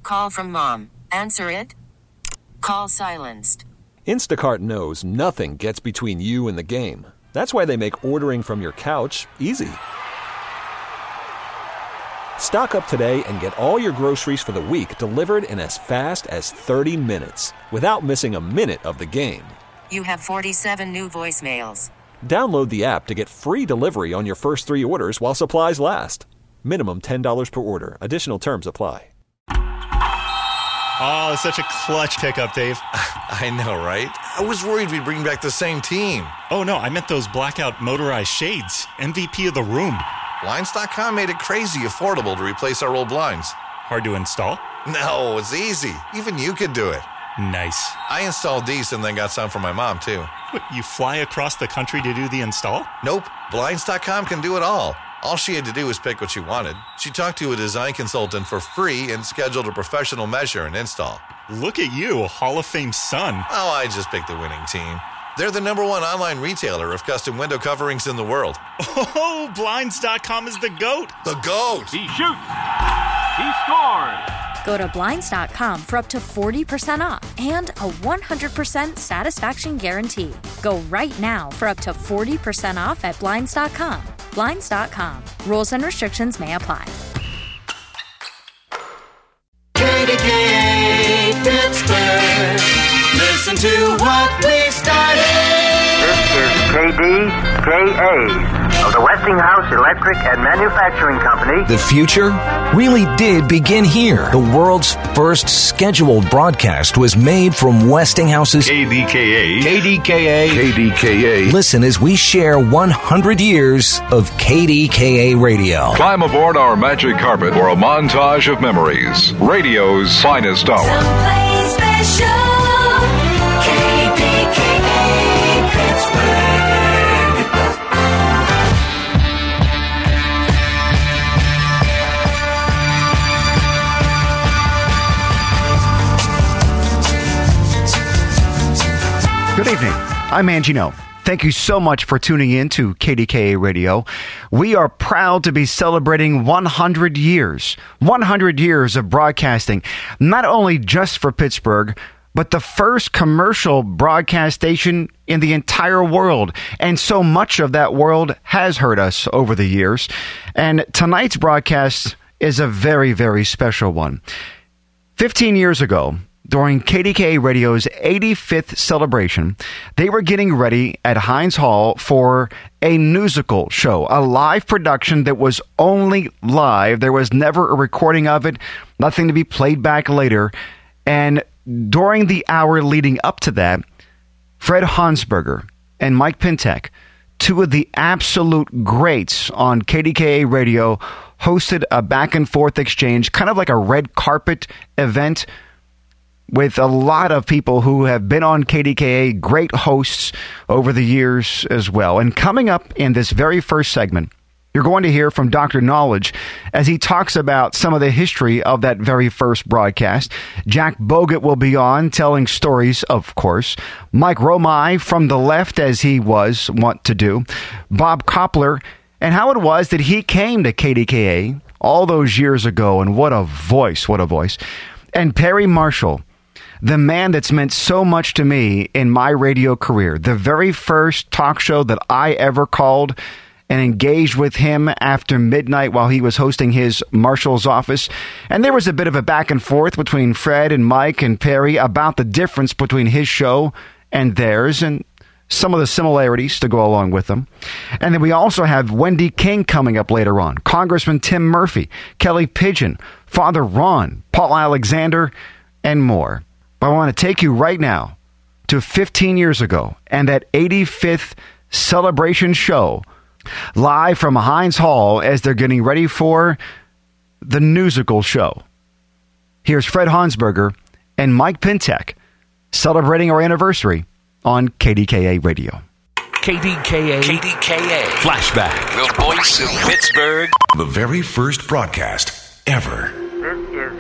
call from mom. Answer it. Call silenced. Instacart knows nothing gets between you and the game. That's why they make ordering from your couch easy. Stock up today and get all your groceries for the week delivered in as fast as 30 minutes without missing a minute of the game. You have 47 new voicemails. Download the app to get free delivery on your first 3 orders while supplies last. Minimum $10 per order. Additional terms apply. Oh, such a clutch pickup, Dave. I know, right? I was worried we'd bring back the same team. Oh, no, I meant those blackout motorized shades. MVP of the room. Blinds.com made it crazy affordable to replace our old blinds. Hard to install? No, it's easy. Even you could do it. Nice. I installed these and then got some for my mom, too. What, you fly across the country to do the install? Nope. Blinds.com can do it all. All she had to do was pick what she wanted. She talked to a design consultant for free and scheduled a professional measure and install. Look at you, Hall of Fame son. Oh, I just picked the winning team. They're the #1 online retailer of custom window coverings in the world. Oh, Blinds.com is the GOAT. The GOAT. He shoots. He scores. Go to Blinds.com for up to 40% off and a 100% satisfaction guarantee. Go right now for up to 40% off at Blinds.com. Blinds.com. Rules and restrictions may apply. KDKA Pittsburgh. Listen to what we started. This is KDKA of the Westinghouse Electric and Manufacturing Company. The future really did begin here. The world's first scheduled broadcast was made from Westinghouse's KDKA. KDKA. Listen as we share 100 years of KDKA radio. Climb aboard our magic carpet for a montage of memories. Radio's finest hour. Someplace special. KDKA Pittsburgh. Good evening. I'm Angino. Thank you so much for tuning in to KDKA Radio. We are proud to be celebrating 100 years. 100 years of broadcasting, not only just for Pittsburgh, but the first commercial broadcast station in the entire world. And so much of that world has heard us over the years. And tonight's broadcast is a very, very special one. 15 years ago, during KDKA Radio's 85th celebration, they were getting ready at Heinz Hall for a musical show, a live production that was only live. There was never a recording of it, nothing to be played back later. And during the hour leading up to that, Fred Hansberger and Mike Pintek, two of the absolute greats on KDKA Radio, hosted a back-and-forth exchange, kind of like a red carpet event, with a lot of people who have been on KDKA, great hosts over the years as well. And coming up in this very first segment, you're going to hear from Dr. Knowledge as he talks about some of the history of that very first broadcast. Jack Bogut will be on telling stories, of course. Mike Romai from the left, as he was wont to do. Bob Koppler, and how it was that he came to KDKA all those years ago. And what a voice, what a voice. And Perry Marshall, the man that's meant so much to me in my radio career. The very first talk show that I ever called and engaged with him after midnight while he was hosting his Marshall's office. And there was a bit of a back and forth between Fred and Mike and Perry about the difference between his show and theirs and some of the similarities to go along with them. And then we also have Wendy King coming up later on, Congressman Tim Murphy, Kelly Pigeon, Father Ron, Paul Alexander, and more. But I want to take you right now to 15 years ago and that 85th celebration show live from Heinz Hall as they're getting ready for the musical show. Here's Fred Hansberger and Mike Pintek celebrating our anniversary on KDKA Radio. KDKA Flashback. The voice of Pittsburgh. The very first broadcast ever. This is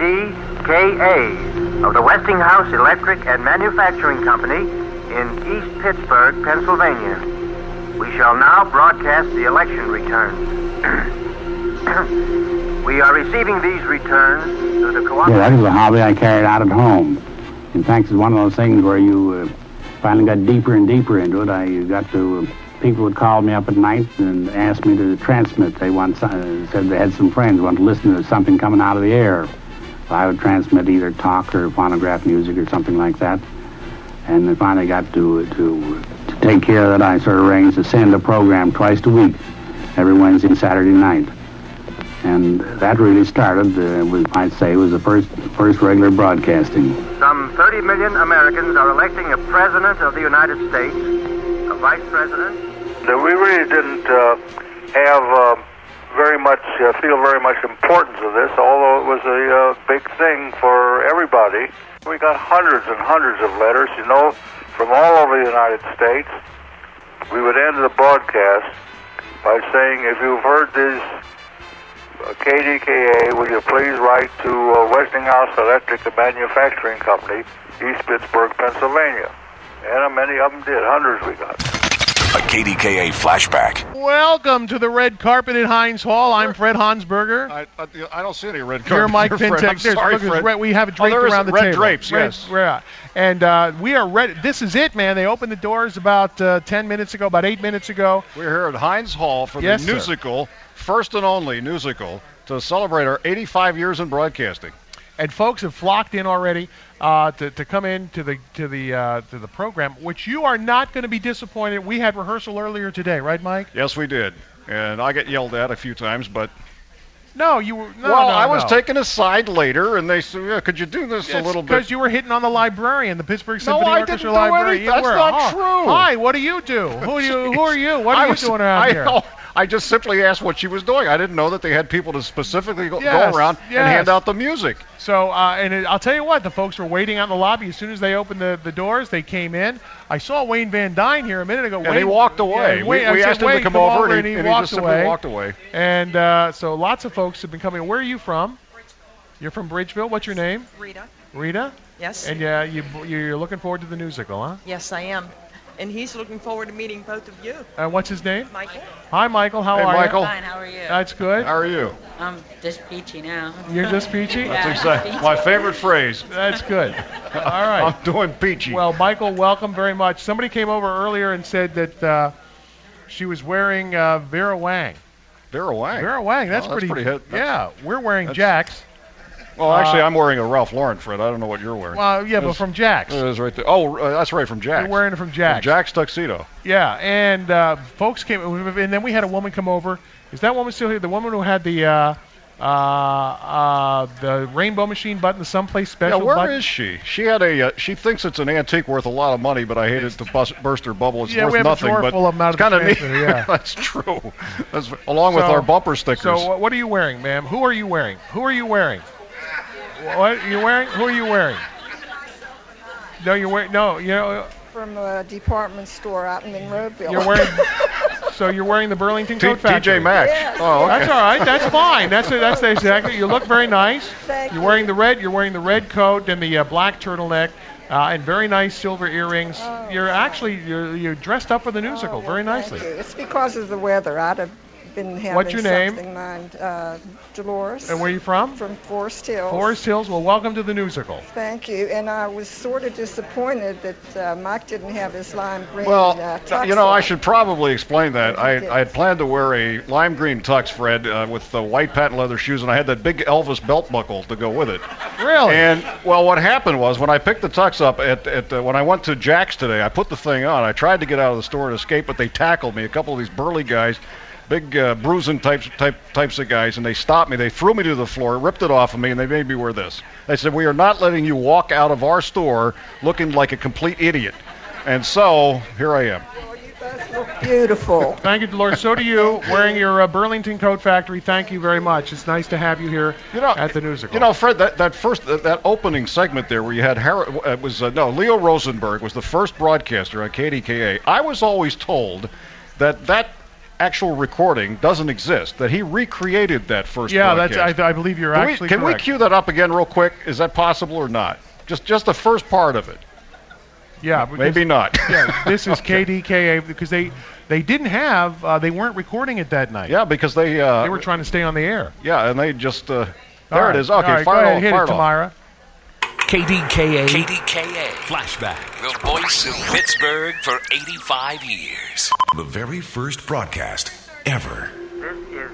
KDKA of the Westinghouse Electric and Manufacturing Company in East Pittsburgh, Pennsylvania. We shall now broadcast the election returns. We are receiving these returns through the Yeah, that is a hobby I carried out at home. In fact, it's one of those things where you finally got deeper and deeper into it. People would call me up at night and ask me to transmit. They said they had some friends who wanted to listen to something coming out of the air. So I would transmit either talk or phonograph music or something like that. And they finally got to take care of that. I sort of arranged to send a program twice a week, every Wednesday and Saturday night. And that really started, I'd say, was the first regular broadcasting. Some 30 million Americans are electing a president of the United States, a vice president. We really didn't have feel very much importance of this, although it was a big thing for everybody. We got hundreds and hundreds of letters, from all over the United States. We would end the broadcast by saying, if you've heard this KDKA, will you please write to Westinghouse Electric and Manufacturing Company, East Pittsburgh, Pennsylvania. And many of them did. Hundreds we got. A KDKA flashback. Welcome to the red carpet at Heinz Hall. I'm Fred Hansberger. I don't see any red carpet. You're Mike Pintek. We have it draped around the red table. Drapes, yes. And we are ready. This is it, man. They opened the doors about 10 minutes ago, about 8 minutes ago. We're here at Heinz Hall for the musical, first and only musical, to celebrate our 85 years in broadcasting. And folks have flocked in already to come in to the program, which you are not going to be disappointed. We had rehearsal earlier today, right, Mike? Yes, we did, and I get yelled at a few times, but I was taken aside later, and they said, "Could you do this a little bit?" Because you were hitting on the librarian, the Pittsburgh Symphony Orchestra librarian. That's not true. Hi, what do you do? Who are you? What are you doing around here? I just simply asked what she was doing. I didn't know that they had people to specifically go around and hand out the music. So, I'll tell you what, the folks were waiting out in the lobby. As soon as they opened the doors, they came in. I saw Wayne Van Dyne here a minute ago. And he walked away. Yeah, we asked him to come over, and he just simply walked away. And so lots of folks have been coming. Where are you from? You're from Bridgeville. What's your name? Rita. Rita? Yes. And you're looking forward to the musical, huh? Yes, I am. And he's looking forward to meeting both of you. What's his name? Michael. Hi, Michael. How are Michael. you? Fine. How are you? That's good. How are you? I'm just peachy now. You're just peachy? That's exactly my favorite phrase. That's good. All right. I'm doing peachy. Well, Michael, welcome very much. Somebody came over earlier and said that she was wearing Vera Wang. Vera Wang? Vera Wang. That's pretty hip. Yeah, we're wearing Jack's. Well, actually, I'm wearing a Ralph Lauren, Fred. I don't know what you're wearing. Well, yeah, but from Jack's. It is right there. Oh, that's right, from Jack's. You're wearing it from Jack's. From Jack's tuxedo. Yeah, and folks came, and then we had a woman come over. Is that woman still here? The woman who had the rainbow machine button, the someplace special button? Yeah, where is she? She had she thinks it's an antique worth a lot of money, but I hate it to burst her bubble. It's worth nothing. Yeah, we have a drawer full of them out of the transmitter, yeah. That's true. Along with our bumper stickers. So what are you wearing, ma'am? Who are you wearing? Who are you wearing? What are you wearing? Who are you wearing? No, you're wearing. No, from a department store out in Monroeville. You're wearing. So you're wearing the Burlington Coat Factory. TJ Maxx. Yes. Oh, okay. That's all right. That's fine. That's exactly. You look very nice. Thank you. You're wearing the red. You're wearing the red coat and the black turtleneck. And very nice silver earrings. Oh, you're dressed up for the musical very nicely. Thank you. It's because of the weather. I'd have been having What's your name? something mind. Dolores. And where are you from? From Forest Hills. Forest Hills. Well, welcome to the musical. Thank you. And I was sort of disappointed that Mike didn't have his lime green tux on. I should probably explain that. I had planned to wear a lime green tux, Fred, with the white patent leather shoes, and I had that big Elvis belt buckle to go with it. Really? And, well, what happened was when I picked the tux up when I went to Jack's today, I put the thing on. I tried to get out of the store and escape, but they tackled me. A couple of these burly guys, big bruising types of guys, and they stopped me. They threw me to the floor, ripped it off of me, and they made me wear this. They said, "We are not letting you walk out of our store looking like a complete idiot." And so here I am. Oh, you guys look beautiful. Thank you, Dolores. So do you, wearing your Burlington Coat Factory. Thank you very much. It's nice to have you here at the musical. Fred, that opening segment there where you had Leo Rosenberg was the first broadcaster on KDKA. I was always told that actual recording doesn't exist, that he recreated that first broadcast. I believe you're actually correct. Can we cue that up again real quick? Is that possible or not? Just the first part of it. Yeah, maybe not. Yeah, this is KDKA because they didn't have they weren't recording it that night. Yeah, because they were trying to stay on the air. Yeah, and they just there right. it is. Okay, right, fire go it ahead, hit it, Tamara. KDKA Flashback. The voice of Pittsburgh for 85 years. The very first broadcast ever. This is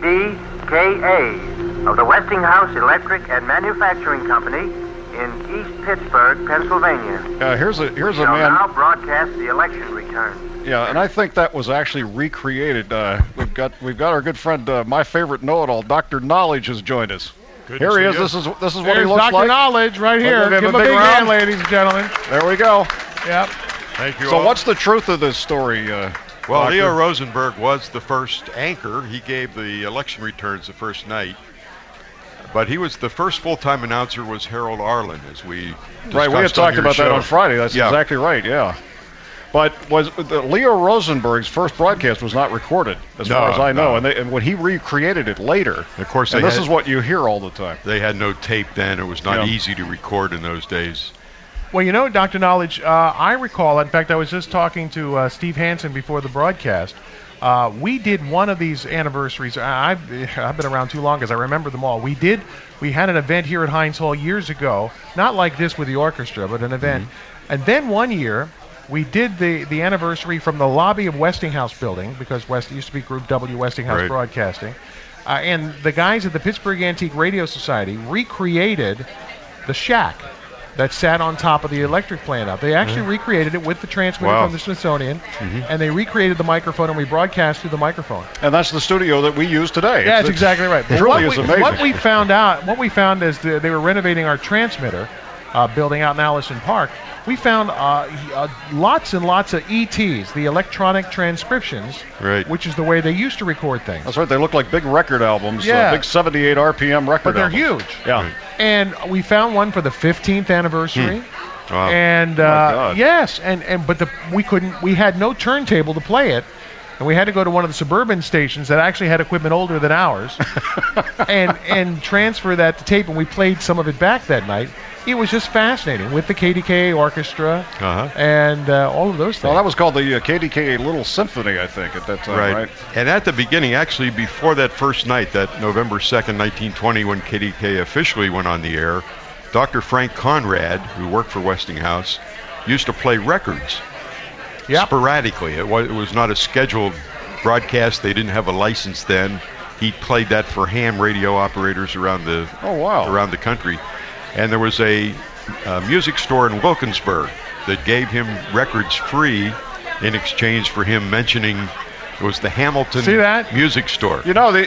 KDKA of the Westinghouse Electric and Manufacturing Company in East Pittsburgh, Pennsylvania. Here's a shall man. now broadcast the election return. Yeah, and I think that was actually recreated. We've got our good friend, my favorite know-it-all, Dr. Knowledge, has joined us. Good Here he is. You. This is what he There's looks Dr. like. Knowledge right here. Give him a big hand, ladies and gentlemen. There we go. Yep. Thank you. So all. what's the truth of this story? Well, Doctor? Leo Rosenberg was the first anchor. He gave the election returns the first night. But he was the first full-time announcer was Harold Arlen, as we discussed right. We had talked about that on Friday. That's yeah. exactly right. Yeah. But Leo Rosenberg's first broadcast was not recorded, as far as I know, and when he recreated it later, of course, this is what you hear all the time. They had no tape then; it was not easy to record in those days. Well, you know, Dr. Knowledge, I recall. In fact, I was just talking to Steve Hansen before the broadcast. We did one of these anniversaries. I've been around too long because I remember them all. We had an event here at Heinz Hall years ago, not like this with the orchestra, but an event. Mm-hmm. And then one year, we did the anniversary from the lobby of Westinghouse Building, because it used to be Group W Westinghouse Broadcasting. And the guys at the Pittsburgh Antique Radio Society recreated the shack that sat on top of the electric plant out. They actually recreated it with the transmitter from the Smithsonian, and they recreated the microphone, and we broadcast through the microphone. And that's the studio that we use today. Yeah, that's exactly right. It really is amazing. What we found is they were renovating our transmitter building out in Allison Park. We found lots and lots of ETs, the electronic transcriptions, which is the way they used to record things. That's right. They look like big record albums, big 78 RPM record but they're albums. Huge. Yeah. And we found one for the 15th anniversary. Wow. And yes, but we had no turntable to play it. And we had to go to one of the suburban stations that actually had equipment older than ours and transfer that to tape, and we played some of it back that night. It was just fascinating with the KDKA orchestra and all of those things. Well, that was called the KDKA Little Symphony, I think, at that time, right? And at the beginning, actually, before that first night, that November 2nd, 1920, when KDKA officially went on the air, Dr. Frank Conrad, who worked for Westinghouse, used to play records. Sporadically. It was not a scheduled broadcast. They didn't have a license then. He played that for ham radio operators around the country. And there was a music store in Wilkinsburg that gave him records free in exchange for him mentioning it was the Hamilton Music Store.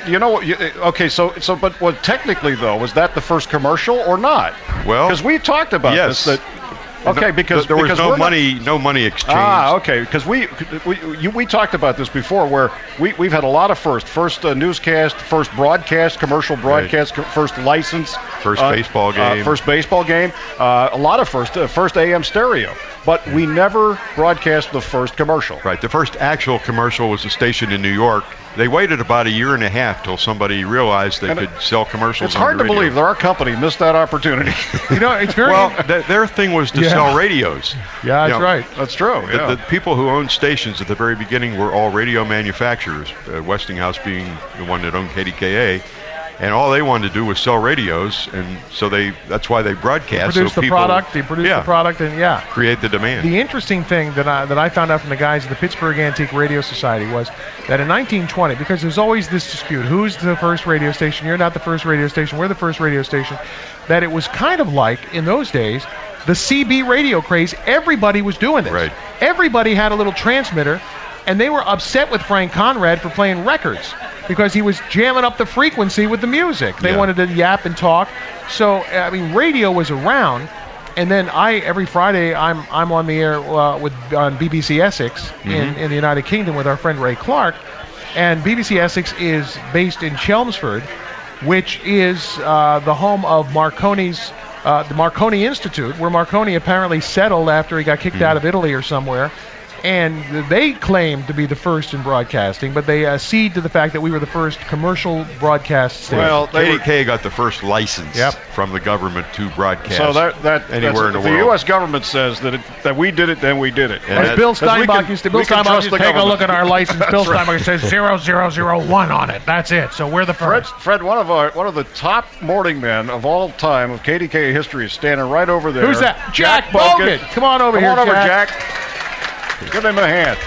But technically though, was that the first commercial or not? Well, because we talked about this. Because there was no money exchanged. Okay. Because we talked about this before, where we've had a lot of first newscast, first broadcast, commercial broadcast, first license, first baseball game, a lot of first AM stereo. But we never broadcast the first commercial. Right. The first actual commercial was a station in New York. They waited about a year and a half till somebody realized they could sell commercials. It's hard to believe that our company missed that opportunity. It's very their thing was to sell radios. Yeah, that's right. That's true. The people who owned stations at the very beginning were all radio manufacturers. Westinghouse being the one that owned KDKA. And all they wanted to do was sell radios, and so that's why they broadcast. They produced the product, and create the demand. The interesting thing that I found out from the guys at the Pittsburgh Antique Radio Society was that in 1920, because there's always this dispute, who's the first radio station? You're not the first radio station. We're the first radio station. That it was kind of like, in those days, the CB radio craze. Everybody was doing this. Right. Everybody had a little transmitter, and they were upset with Frank Conrad for playing records, because he was jamming up the frequency with the music. They wanted to yap and talk. So, radio was around. And then every Friday, I'm on the air on BBC Essex in the United Kingdom with our friend Ray Clark. And BBC Essex is based in Chelmsford, which is the home of Marconi's, the Marconi Institute, where Marconi apparently settled after he got kicked out of Italy or somewhere. And they claim to be the first in broadcasting, but they cede to the fact that we were the first commercial broadcast station. Well, KDKA got the first license from the government to broadcast So anywhere in the world. The U.S. government says that we did it, then we did it. As Bill Steinbach used to take a look at our license. Bill Steinbach says 0001 on it. That's it. So we're the first. Fred, one of the top morning men of all time of KDKA history is standing right over there. Who's that? Jack Bogut. Come on over here, Jack. Give him a hand.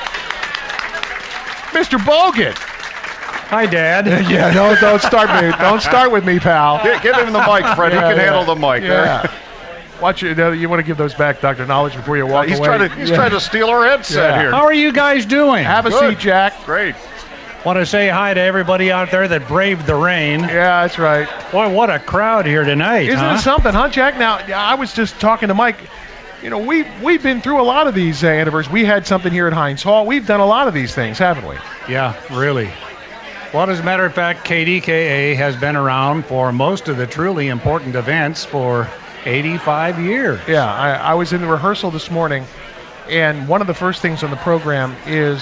Mr. Bogut. Hi, Dad. Yeah, don't start me. Don't start with me, pal. Give him the mic, Fred. He can handle the mic. Yeah. Watch it. You want to give those back, Dr. Knowledge, before you walk away. He's trying to steal our headset here. How are you guys doing? Have a seat, Jack. Great. Want to say hi to everybody out there that braved the rain. Yeah, that's right. Boy, what a crowd here tonight. Isn't it something, huh, Jack? Now, I was just talking to Mike. You know, we've been through a lot of these anniversaries. We had something here at Heinz Hall. We've done a lot of these things, haven't we? Yeah, really. Well, as a matter of fact, KDKA has been around for most of the truly important events for 85 years. Yeah, I was in the rehearsal this morning, and one of the first things on the program is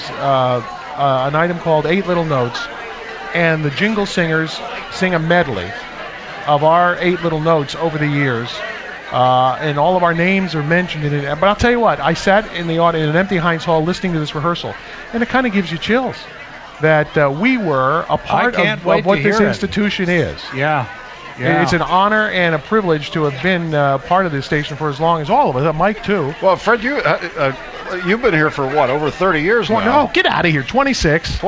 an item called 8 Little Notes, and the Jingle Singers sing a medley of our 8 Little Notes over the years. And all of our names are mentioned in it. But I'll tell you what, I sat in the audience in an empty Heinz Hall listening to this rehearsal, and it kind of gives you chills that we were a part of what this institution is. Yeah. It's an honor and a privilege to have been part of this station for as long as all of us. Mike, too. Well, Fred, you've been here for what, over 30 years now? No, get out of here. 26.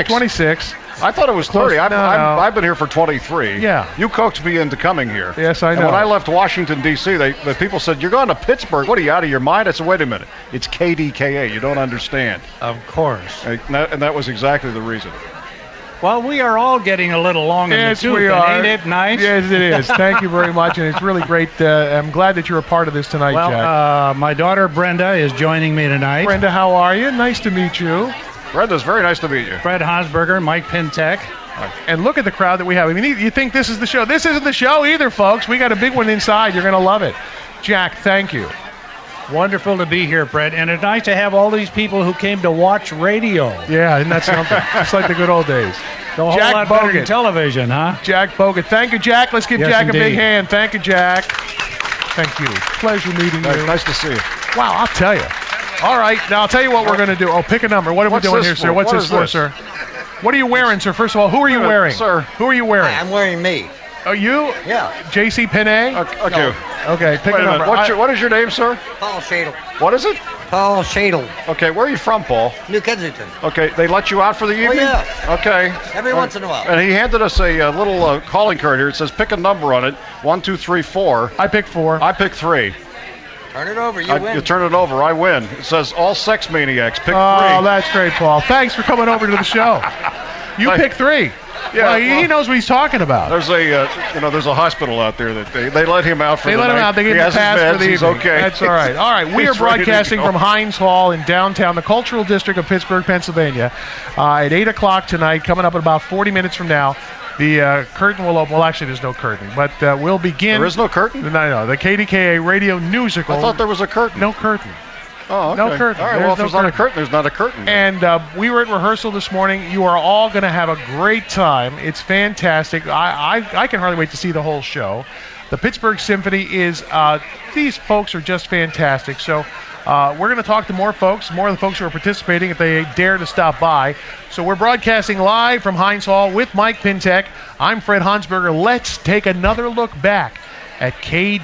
26? I thought it was 30. I've been here for 23. Yeah. You coaxed me into coming here. Yes, I know. And when I left Washington, D.C., the people said, you're going to Pittsburgh. What, are you out of your mind? I said, wait a minute. It's KDKA. You don't understand. Of course. And that was exactly the reason. Well, we are all getting a little long in the tooth, ain't it nice? Yes, it is. Thank you very much, and it's really great. I'm glad that you're a part of this tonight, Jack. My daughter Brenda is joining me tonight. Brenda, how are you? Nice to meet you. Brenda's very nice to meet you. Fred Hansberger, Mike Pintek. And look at the crowd that we have. I mean, you think this is the show. This isn't the show either, folks. We got a big one inside. You're going to love it. Jack, thank you. Wonderful to be here, Fred. And it's nice to have all these people who came to watch radio. Yeah, isn't that something? It's like the good old days. The whole lot better than television, huh? Jack Bogut. Thank you, Jack. Let's give Jack a big hand. Thank you, Jack. Thank you. Pleasure meeting you. Nice to see you. Wow, I'll tell you. All right, now I'll tell you what we're going to do. Oh, pick a number. What are we doing here, sir? What's this for, sir? What are you wearing, sir? First of all, who are you wearing? Sir. Who are you wearing? I'm wearing me. Oh, you? Yeah. J.C. Penney? Okay. No. Okay, pick a number. What is your name, sir? Paul Shadle. What is it? Paul Shadle. Okay, where are you from, Paul? New Kensington. Okay, they let you out for the evening? Oh, yeah. Okay. Every once in a while. And he handed us a little calling card here. It says pick a number on it. 1, 2, 3, 4. I picked 4. I picked 3. Turn it over. You win. You turn it over. I win. It says all sex maniacs. Pick 3. Oh, that's great, Paul. Thanks for coming over to the show. You picked 3. Yeah, he knows what he's talking about. There's there's a hospital out there that they let him out for the night. They let him out. They give him a pass for the evening. He's okay. That's all right. All right. We are broadcasting from Heinz Hall in downtown, the Cultural District of Pittsburgh, Pennsylvania, at 8 o'clock tonight, coming up in about 40 minutes from now. The curtain will open. Well, actually, there's no curtain, but we'll begin. There is no curtain? No. The KDKA radio musical. I thought there was a curtain. No curtain. Oh, okay. No curtain. All right, well, if there's not a curtain, there's not a curtain. And we were at rehearsal this morning. You are all going to have a great time. It's fantastic. I can hardly wait to see the whole show. The Pittsburgh Symphony is, these folks are just fantastic. So we're going to talk to more of the folks who are participating if they dare to stop by. So we're broadcasting live from Heinz Hall with Mike Pintek. I'm Fred Hansberger. Let's take another look back at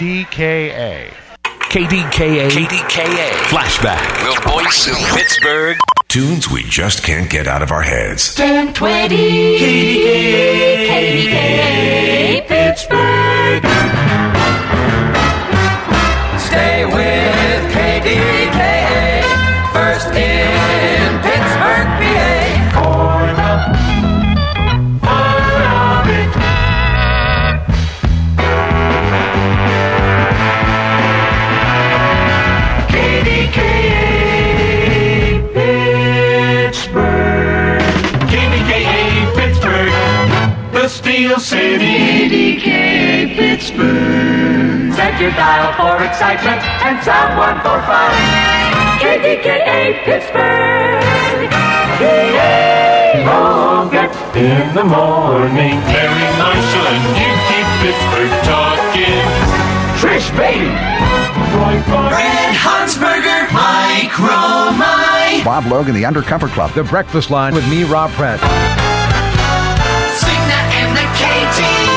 KDKA. KDKA Flashback. Will voice in Pittsburgh. Tunes we just can't get out of our heads. 1020 KDKA Pittsburgh. Stay with KDKA. First in Pittsburgh, PA. Corn up. Steel City, KDKA Pittsburgh. Set your dial for excitement and sound 145. KDKA Pittsburgh. Long in the morning. Mary Marshall and Yuki Pittsburgh talking. Trish Beatty. Fred Hansberger, Mike Romine. Bob Logan, the Undercover Club. The Breakfast Line with me, Rob Pratt. Cigna and the K-Team.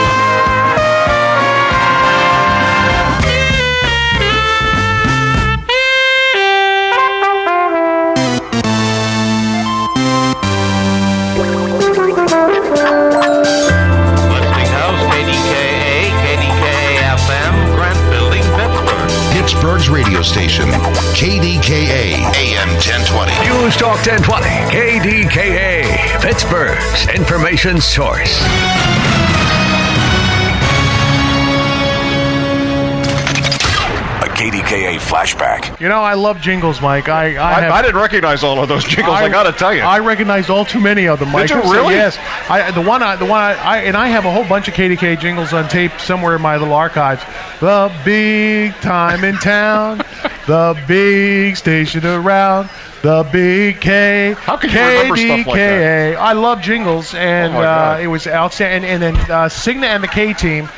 Westinghouse, KDKA, KDKA-FM, Grant Building, Pittsburgh. Pittsburgh's radio station, KDKA, AM 1020. News Talk 1020, KDKA, Pittsburgh's information source. KDKA flashback. You know, I love jingles, Mike. I didn't recognize all of those jingles. I got to tell you, I recognized all too many of them, Mike. Did you really? Yes. I have a whole bunch of KDKA jingles on tape somewhere in my little archives. The big time in town, the big station around, the big K. How can you remember stuff like that? I love jingles, and it was outstanding. And then Cigna and the K-Team.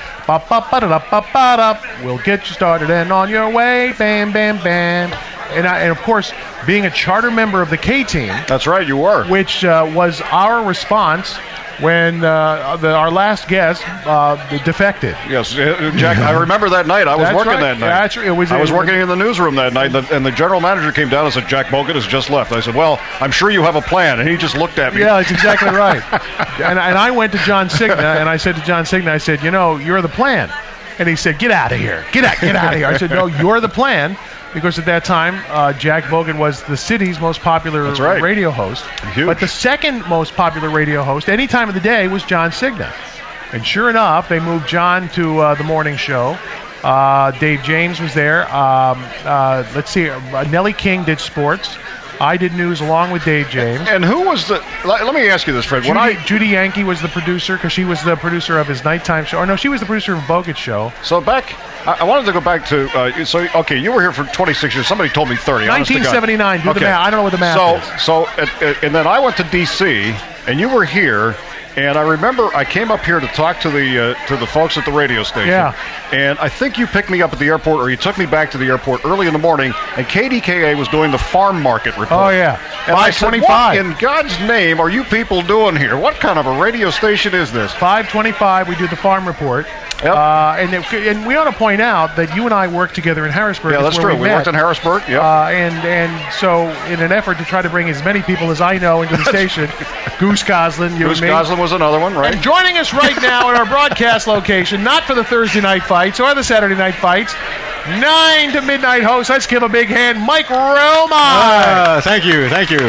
We'll get you started and on your way. Bam, bam, bam. And of course, being a charter member of the K-Team. That's right, you were. Which was our response when our last guest defected. Yes, Jack, I remember that night. I was working that night. I was working in the newsroom that night, and the general manager came down and said, Jack Bogan has just left. I said, well, I'm sure you have a plan. And he just looked at me. Yeah, that's exactly right. And I went to John Cigna, and I said to John Cigna, I said, you know, you're the plan. And he said, get out of here. Get out of here. I said, no, you're the plan. Because at that time, Jack Bogan was the city's most popular radio host. Huge. But the second most popular radio host any time of the day was John Cigna. And sure enough, they moved John to the morning show. Dave James was there. Let's see, Nellie King did sports. I did news along with Dave James. And who was the... Let me ask you this, Fred. Judy Yankee was the producer because she was the producer of his nighttime show. Or no, she was the producer of Bogut's show. So back... I wanted to go back to... you were here for 26 years. Somebody told me 30. 1979. Do the math. I don't know what the math is. And then I went to D.C., and you were here... And I remember I came up here to talk to the folks at the radio station. Yeah. And I think you picked me up at the airport, or you took me back to the airport early in the morning, and KDKA was doing the farm market report. Oh, yeah. And 525. I said, what in God's name are you people doing here? What kind of a radio station is this? 525, we do the farm report. Yep. And we ought to point out that you and I worked together in Harrisburg. Yeah, that's true. We worked in Harrisburg. Yep. And so in an effort to try to bring as many people as I know into the station, Goose Goslin, you and me. Goose Goslin was another one, right? And joining us right now at our broadcast location, not for the Thursday night fights or the Saturday night fights, 9 to midnight host. Let's give a big hand, Mike Romine. Thank you.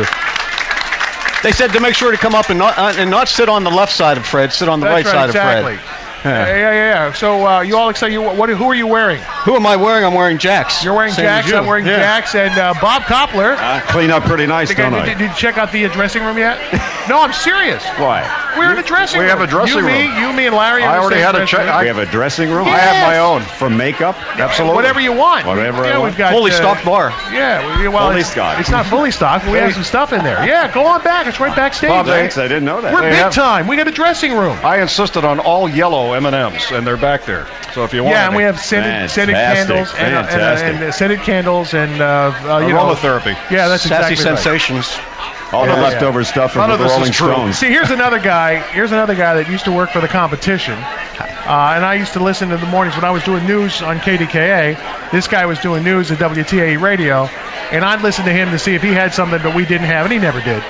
They said to make sure to come up and not sit on the left side of Fred, sit on the right side of Fred. Yeah. So you all excited? Who are you wearing? Who am I wearing? I'm wearing Jacks. You're wearing Jacks. I'm wearing Jacks. And Bob Koppler. Clean up pretty nice, don't I? Did you check out the dressing room yet? No, I'm serious. Why? We're in a dressing room. We have a dressing room. You, me, and Larry. I already had a check. We have a dressing room? Yes. I have my own. For makeup? Absolutely. Whatever you want. Whatever I want. We've got fully stocked bar. Yeah. Well, fully stocked. It's not fully stocked, but we have some stuff in there. Yeah, go on back. It's right backstage. Bob, thanks. I didn't know that. We're big time. We got a dressing room. I insisted on all yellow M&Ms, and they're back there. So if you want, and we have scented candles and scented candles and aromatherapy. Yeah, that's exactly Sassy Sensations. All the leftover stuff from the Rolling Stones. See, here's another guy that used to work for the competition, and I used to listen in the mornings when I was doing news on KDKA. This guy was doing news at WTAE Radio, and I'd listen to him to see if he had something that we didn't have, and he never did.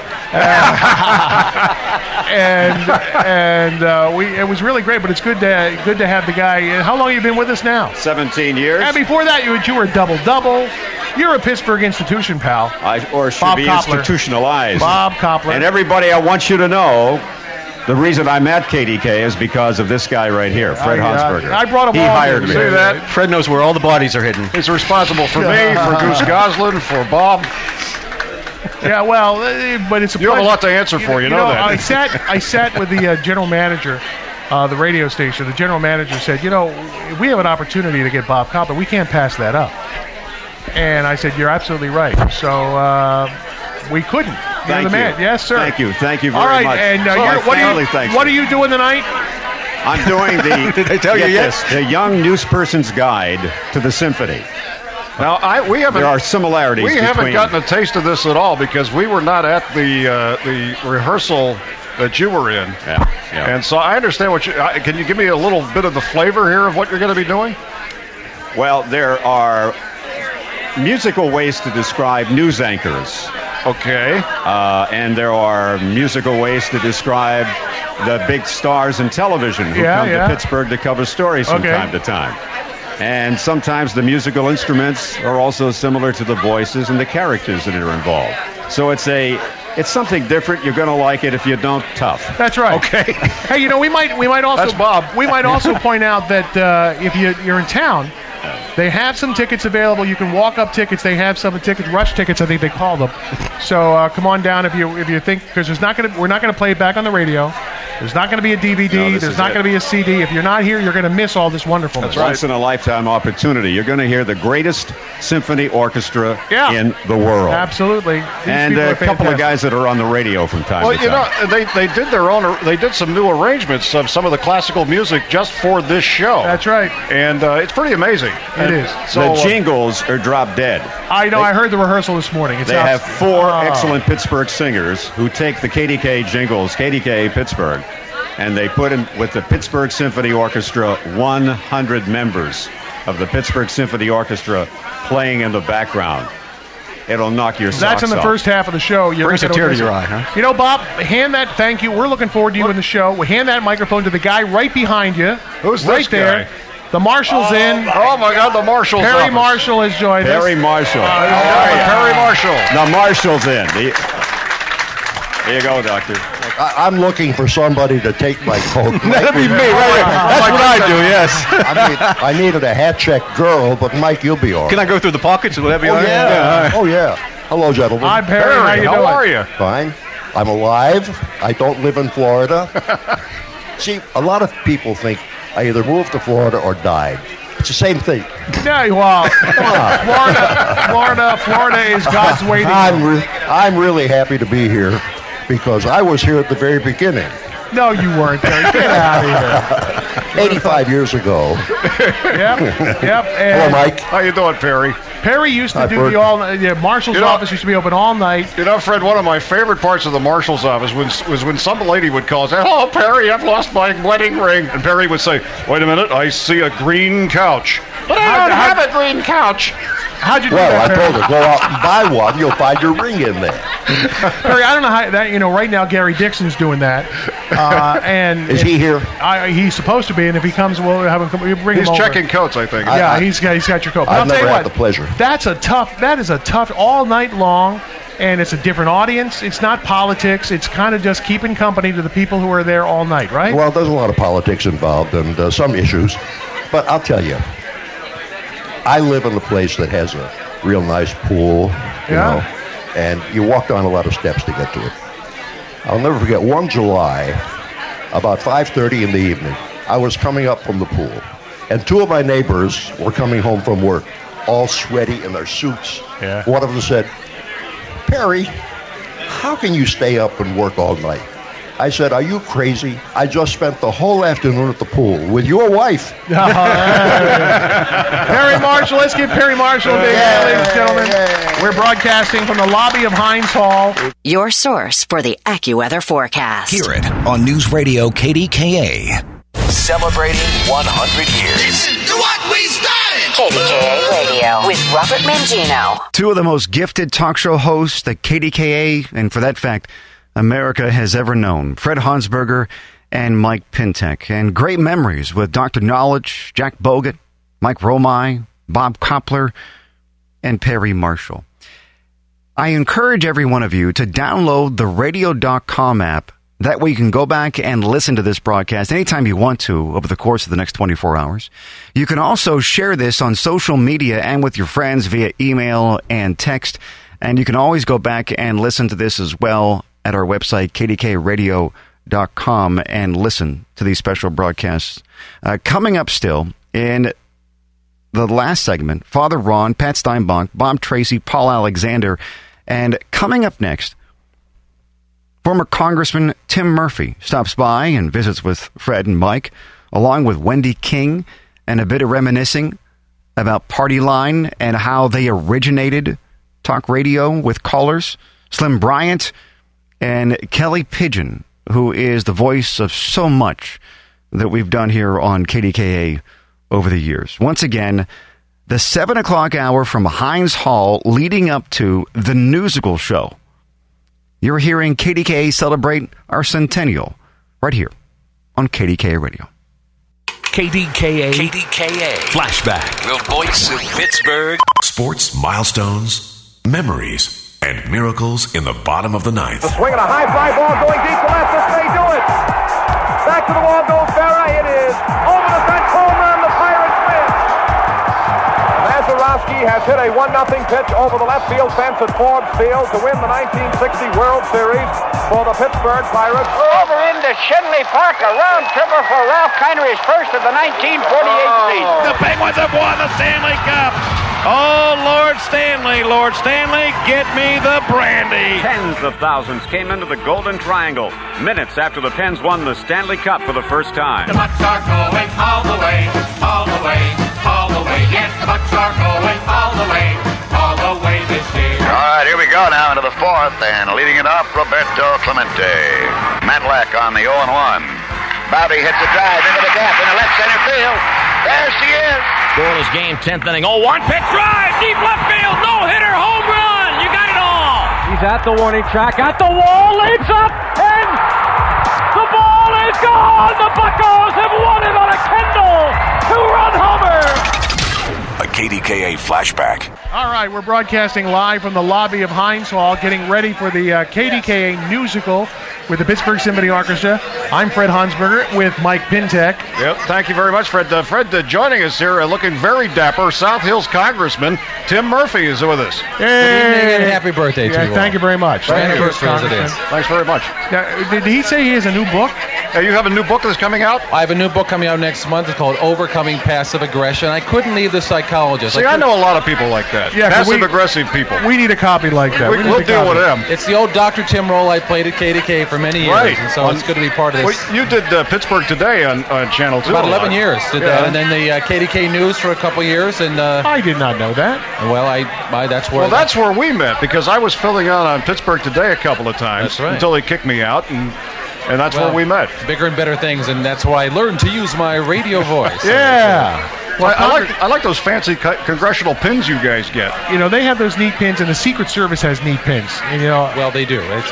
It was really great, but it's good to have the guy. How long have you been with us now? 17 years. And before that, you were double. You're a Pittsburgh institution, pal. Should Bob be Koppler. Institutionalized. Bob Koppler. And everybody, I want you to know, the reason I'm at KDK is because of this guy right here, Fred Hansberger. I brought him He hired me. See that? Fred knows where all the bodies are hidden. He's responsible for me, for Goose Goslin, for Bob. Yeah, well, but it's you have a lot to answer for. You know that. I sat with the general manager, the radio station. The general manager said, we have an opportunity to get Bob Koppler. We can't pass that up. And I said, you're absolutely right. So we couldn't. You're the man. Yes, sir. Thank you very much. All right, and what are you doing tonight? I'm doing Did they tell you yet? the Young Newsperson's Guide to the Symphony. Now, there are similarities. We haven't gotten a taste of this at all because we were not at the rehearsal that you were in. Yeah. And so I understand can you give me a little bit of the flavor here of what you're going to be doing? Well, there are musical ways to describe news anchors. Okay. And there are musical ways to describe the big stars in television who come to Pittsburgh to cover stories from time to time. And sometimes the musical instruments are also similar to the voices and the characters that are involved. So it's something different. You're going to like it. If you don't, tough. That's right. Okay. Hey, we might also That's Bob. We might also point out that if you're in town, they have some tickets available. You can walk up tickets. They have some tickets, rush tickets, I think they call them. So come on down if you think, because we're not going to play it back on the radio. There's not going to be a DVD. There's not going to be a CD. If you're not here, you're going to miss all this wonderfulness. That's once in a lifetime opportunity. You're going to hear the greatest symphony orchestra in the world. Absolutely. And a couple of guys that are on the radio from time to time. They did some new arrangements of some of the classical music just for this show. That's right. And it's pretty amazing. It is. So, the jingles are drop dead. I know. I heard the rehearsal this morning. They have 4 excellent Pittsburgh singers who take the KDK jingles, KDK Pittsburgh, and they put in with the Pittsburgh Symphony Orchestra, 100 members of the Pittsburgh Symphony Orchestra playing in the background. It'll knock your socks off. That's in the first half of the show. Brings a tear to your eye, huh? Bob, thank you. We're looking forward to you in the show. We hand that microphone to the guy right behind you. Who's right this there? Guy? The Marshal's in. Oh, my God, the Marshal's Perry office. Marshall has joined us. Perry Marshall. Perry Marshall. The Marshall's in. There you go, Doctor. I'm looking for somebody to take my coat. That'd be me, right? That's what I do, yes. I needed a hat-check girl, but Mike, you'll be all right. Can I go through the pockets? Will that be all right? Yeah. Oh, yeah. Hello, gentlemen. I'm Perry. How are you? Fine. I'm alive. I don't live in Florida. See, a lot of people think I either moved to Florida or died. It's the same thing. Yeah, well, Florida is God's waiting room. I'm really happy to be here because I was here at the very beginning. No, you weren't, Perry. Get out of here. 85 years ago. Yep. Hello, Mike. How you doing, Perry? Perry used to do Marshall's office used to be open all night. Fred, one of my favorite parts of the Marshal's office was when some lady would call and say, "Hello, Perry, I've lost my wedding ring." And Perry would say, "Wait a minute, I see a green couch." But I don't have a green couch. How'd you do that, Perry? I told her, go out and buy one. You'll find your ring in there. Perry, I don't know how that. Right now Gary Dixon's doing that. And is he here? He's supposed to be, and if he comes, we'll have him come. We'll bring him over. He's checking coats, I think. Yeah, he's got your coat. But I've never had the pleasure. That is a tough all night long, and it's a different audience. It's not politics. It's kind of just keeping company to the people who are there all night, right? Well, there's a lot of politics involved and some issues, but I'll tell you, I live in a place that has a real nice pool, you know, and you walk down a lot of steps to get to it. I'll never forget one July, about 5:30 in the evening, I was coming up from the pool, and 2 of my neighbors were coming home from work, all sweaty in their suits. Yeah. One of them said, "Perry, how can you stay up and work all night?" I said, "Are you crazy? I just spent the whole afternoon at the pool with your wife." Perry Marshall, let's give Perry Marshall a big hand, ladies and gentlemen. We're broadcasting from the lobby of Heinz Hall. Your source for the AccuWeather forecast. Hear it on News Radio KDKA. Celebrating 100 years. Listen to what we started. KDKA Radio with Robert Mangino. 2 of the most gifted talk show hosts that KDKA, and for that fact, America has ever known. Fred Hansberger and Mike Pintek. And great memories with Dr. Knowledge, Jack Bogut, Mike Romai, Bob Koppler, and Perry Marshall. I encourage every one of you to download the radio.com app. That way you can go back and listen to this broadcast anytime you want to over the course of the next 24 hours. You can also share this on social media and with your friends via email and text. And you can always go back and listen to this as well at our website, kdkradio.com, and listen to these special broadcasts. Coming up still in the last segment, Father Ron, Pat Steinbach, Bob Tracy, Paul Alexander, and coming up next, former Congressman Tim Murphy stops by and visits with Fred and Mike, along with Wendy King, and a bit of reminiscing about Party Line and how they originated talk radio with callers, Slim Bryant, and Kelly Pigeon, who is the voice of so much that we've done here on KDKA over the years. Once again, the 7 o'clock hour from Heinz Hall leading up to the Newsical Show. You're hearing KDKA celebrate our centennial right here on KDKA Radio. KDKA Flashback. The voice of Pittsburgh. Sports milestones, memories, and miracles in the bottom of the ninth. The swing and a high fly ball going deep to left. This may do it. Back to the wall goes Berra. It is over the fence. Home run. The Pirates win. Mazeroski has hit a 1-0 pitch over the left field fence at Forbes Field to win the 1960 World Series for the Pittsburgh Pirates. Over into Shenley Park, a round tripper for Ralph Kiner, his first of the 1948 season. The Penguins have won the Stanley Cup. Oh, Lord Stanley, get me the brandy. Tens of thousands came into the Golden Triangle minutes after the Pens won the Stanley Cup for the first time. The Bucks are going all the way, all the way, all the way. Yes, the Bucks are going all the way this year. All right, here we go now into the fourth, and leading it off, Roberto Clemente. Matlack on the 0-1. Bobby hits a drive into the gap in the left center field. There she is. Scoreless game, 10th inning. 0-1 pitch drive, deep left field, no-hitter, home run. You got it all. He's at the warning track, at the wall, leaps up, and the ball is gone. The Buccos have won it on a Kendall 2-run homer. A KDKA flashback. All right, we're broadcasting live from the lobby of Heinz Hall, getting ready for the KDKA Newsical with the Pittsburgh Symphony Orchestra. I'm Fred Hansberger with Mike Pintek. Yep, thank you very much, Fred. Fred, joining us here, looking very dapper, South Hills Congressman Tim Murphy is with us. Hey. Good evening and happy birthday to you. Thank you very much. Anniversary as it is. Thanks very much. Now, did he say he has a new book? You have a new book that's coming out? I have a new book coming out next month. It's called Overcoming Passive Aggression. I couldn't leave the psychologist. See, I know a lot of people like that. Yeah, passive-aggressive people. We need a copy like that. We'll deal with them. It's the old Dr. Tim role I played at KDK for many years. Right. And so it's good to be part of this. Well, you did Pittsburgh Today on Channel 2. About 11 years did that. And then the KDK News for a couple years. And I did not know that. Well, that's where we met, because I was filling out on Pittsburgh Today a couple of times. That's right. Until they kicked me out, and that's where we met. Bigger and better things, and that's why I learned to use my radio voice. Yeah. Well, I like those fancy congressional pins you guys get. You know, they have those neat pins, and the Secret Service has neat pins. And, well, they do. It's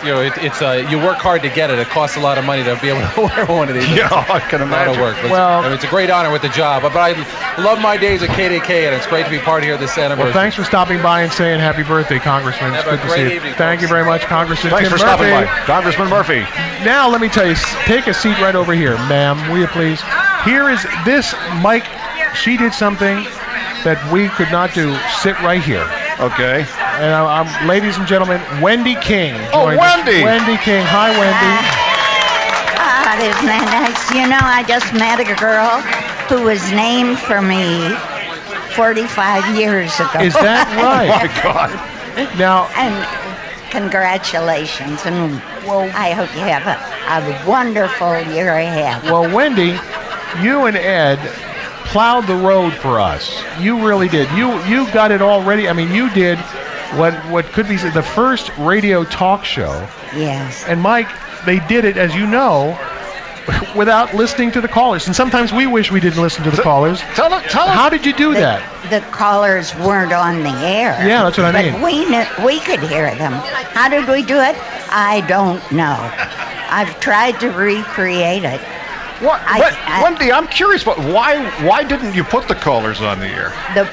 you work hard to get it. It costs a lot of money to be able to wear one of these. Yeah, I can imagine. Work. It's a great honor with the job. But I love my days at KDK, and it's great to be part here this anniversary. Well, thanks for stopping by and saying happy birthday, Congressman. Have a great evening. Thank you very much, Congressman. Thanks Tim for Murphy. stopping by, Congressman Murphy. Now, let me tell you, take a seat right over here, ma'am. Will you please? Here is this Mike. She did something that we could not do. Sit right here. Okay. And ladies and gentlemen, Wendy King. Oh, Wendy. Wendy King. Hi, Wendy. Isn't that nice? You know, I just met a girl who was named for me 45 years ago. Is that right? Oh, my God. Now. And congratulations. And I hope you have a wonderful year ahead. Well, Wendy, you and Ed plowed the road for us. You really did. You got it all ready. I mean, you did what could be the first radio talk show. Yes. And Mike, they did it, as you know, without listening to the callers. And sometimes we wish we didn't listen to the callers. Tell How did you do that? The callers weren't on the air. Yeah, that's what I mean. But we could hear them. How did we do it? I don't know. I've tried to recreate it. Wendy, I'm curious, but why didn't you put the callers on the air? The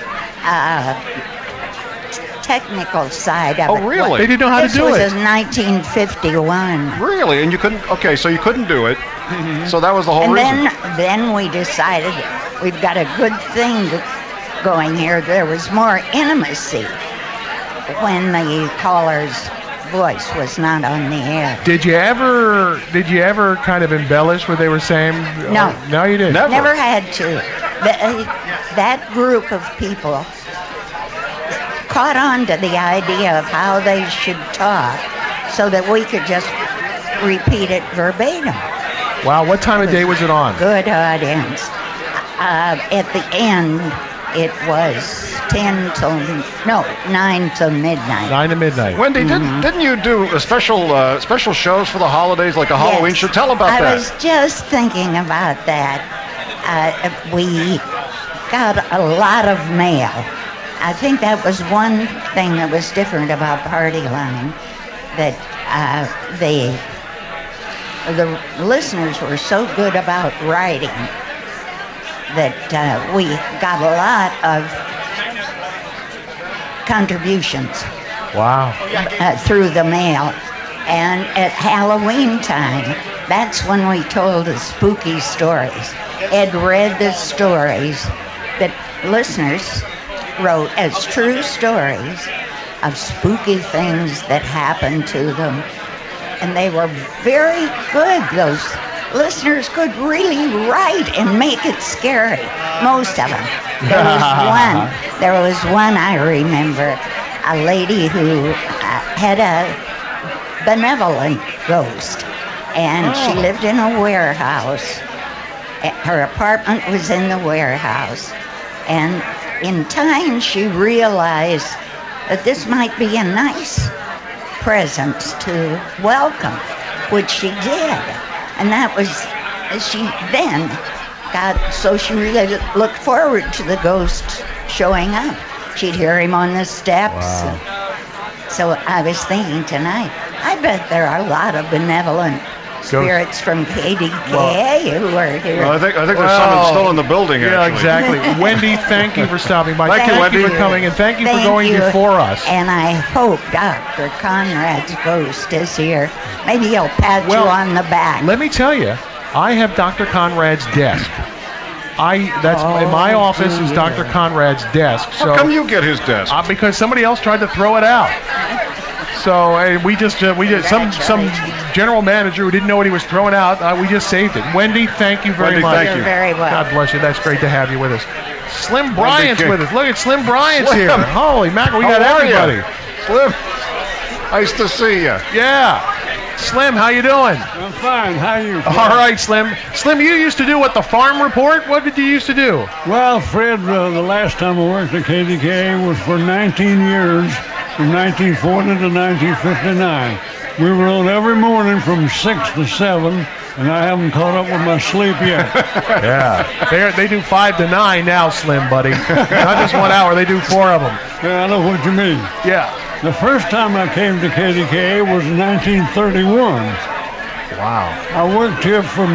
technical side of it. Oh, really? They didn't know how to do it. This was 1951. Really? And you couldn't? Okay, so you couldn't do it. Mm-hmm. So that was the whole reason. And then we decided we've got a good thing going here. There was more intimacy when the caller's voice was not on the air. Did you ever kind of embellish what they were saying? No. No, you didn't. Never had to. that group of people caught on to the idea of how they should talk so that we could just repeat it verbatim. Wow, what time of day was it on? Good audience. At the end, it was 9 till midnight. 9 to midnight. Wendy, didn't you do a special shows for the holidays, like a Halloween show? Tell about that. I was just thinking about that. We got a lot of mail. I think that was one thing that was different about Party Line, that the listeners were so good about writing that we got a lot of contributions. Wow. Through the mail. And at Halloween time, that's when we told the spooky stories. Ed read the stories that listeners wrote as true stories of spooky things that happened to them. And they were very good. Those listeners could really write and make it scary. Most of them. There was one I remember, a lady who had a benevolent ghost, and she lived in a warehouse. Her apartment was in the warehouse, and in time she realized that this might be a nice present to welcome, which she did. And that was, she then so she really looked forward to the ghost showing up. She'd hear him on the steps. Wow. So I was thinking tonight, I bet there are a lot of benevolent spirits from KDKA who are here. Well, I think there's someone still in the building, yeah, actually. Exactly. Wendy, thank you for stopping by. Thank you, Wendy. for coming, and thank you for going before us. And I hope Dr. Conrad's ghost is here. Maybe he'll pat you on the back. Let me tell you, I have Dr. Conrad's desk. In my office is Dr. Conrad's desk. So how come you get his desk? Because somebody else tried to throw it out. So we just some general manager who didn't know what he was throwing out. We just saved it. Wendy, thank you very much. You're very well. God bless you. That's great to have you with us. Slim Bryant's with us. Look at Slim Bryant's here. Holy mackerel, we got everybody. Slim, nice to see you. Yeah. Slim, how you doing? I'm fine. How are you, Fred? All right, Slim. Slim, you used to do what, the Farm Report? What did you used to do? Well, Fred, the last time I worked at KDKA was for 19 years, from 1940 to 1959. We were on every morning from 6 to 7, and I haven't caught up with my sleep yet. Yeah. They do 5 to 9 now, Slim, buddy. Not just 1 hour. They do 4 of them. Yeah, I know what you mean. Yeah. The first time I came to KDKA was in 1931. Wow. I worked here from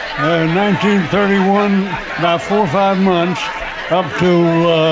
1931, about 4 or 5 months, up to,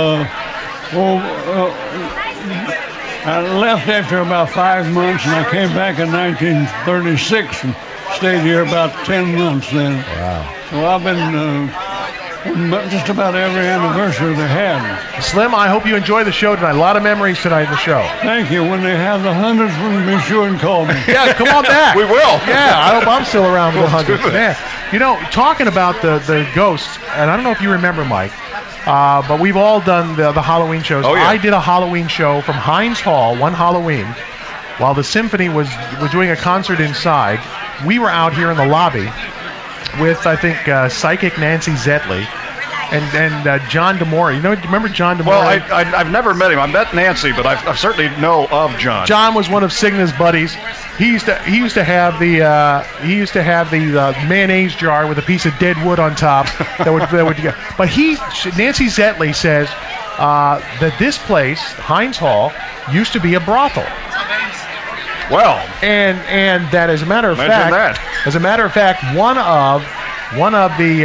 I left after about 5 months, and I came back in 1936 and stayed here about 10 months then. Wow. So I've been just about every anniversary they had. Slim, I hope you enjoy the show tonight. A lot of memories tonight in the show. Thank you. When they have the hundreds, be sure and call me. Yeah, come on back. We will. Yeah, I hope I'm still around for the hundreds. Man, you know, talking about the ghosts, and I don't know if you remember, Mike, but we've all done the Halloween shows. Oh, yeah. I did a Halloween show from Heinz Hall one Halloween while the symphony was doing a concert inside. We were out here in the lobby with, I think, psychic Nancy Zetley and John DeMore. You remember John DeMore? Well, I've never met him. I met Nancy, but I certainly know of John. John was one of Cigna's buddies. He used to have the mayonnaise jar with a piece of dead wood on top that would But Nancy Zetley says that this place, Heinz Hall, used to be a brothel. Well, and that as a matter of fact, one of the